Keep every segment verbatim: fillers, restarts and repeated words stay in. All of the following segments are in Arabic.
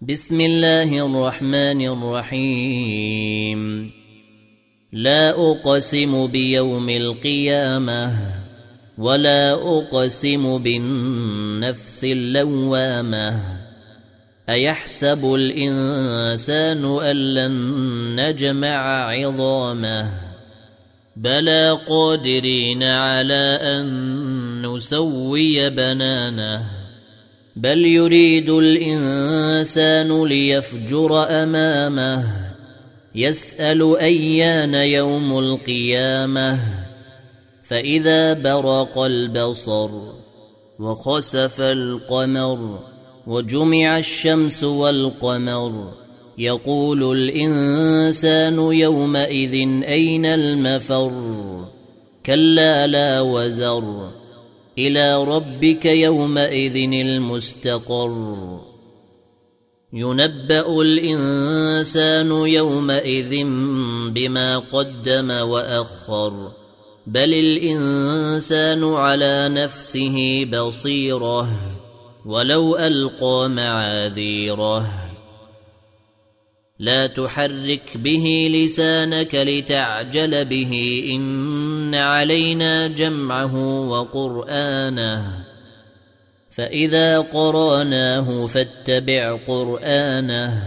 بسم الله الرحمن الرحيم. لا أقسم بيوم القيامة ولا أقسم بالنفس اللوامة. أيحسب الإنسان أن لن نجمع عظامه بلى قادرين على أن نسوي بنانه بل يريد الإنسان ليفجر أمامه يسأل أيان يوم القيامة فإذا برق البصر وخسف القمر وجمع الشمس والقمر يقول الإنسان يومئذ أين المفر كلا لا وزر إلى ربك يومئذ المستقر ينبأ الإنسان يومئذ بما قدم وأخر بل الإنسان على نفسه بصيرة ولو ألقى معاذيره لا تحرك به لسانك لتعجل به إن علينا جمعه وقرآنه فإذا قرأناه فاتبع قرآنه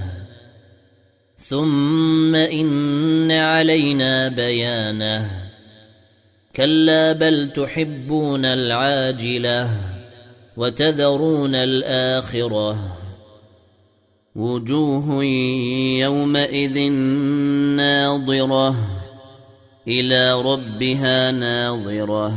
ثم إن علينا بيانه كلا بل تحبون العاجلة وتذرون الآخرة وجوه يومئذ ناظرة إلى ربها ناظرة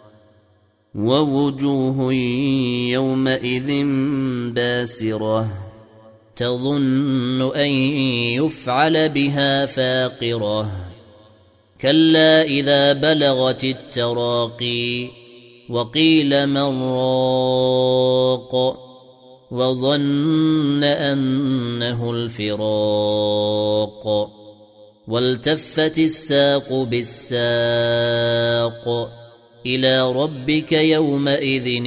ووجوه يومئذ باسرة تظن أن يفعل بها فاقرة كلا إذا بلغت التراقي وقيل من راق وظن أنه الفراق والتفت الساق بالساق إلى ربك يومئذ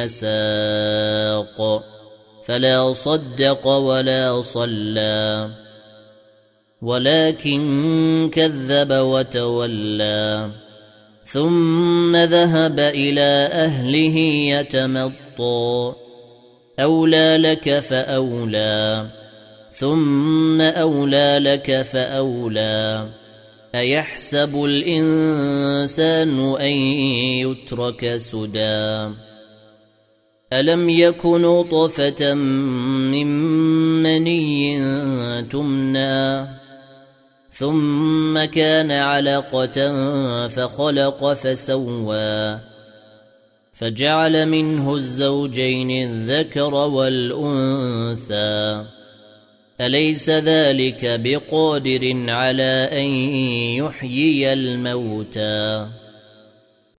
المساق فلا صدق ولا صلى ولكن كذب وتولى ثم ذهب إلى أهله يتمطى أولى لك فأولى ثم أولى لك فأولى أيحسب الإنسان أن يترك سدى ألم يكن نطفة من مني تمنى ثم كان علقة فخلق فسوى فجعل منه الزوجين الذكر والأنثى أليس ذلك بقادر على أن يحيي الموتى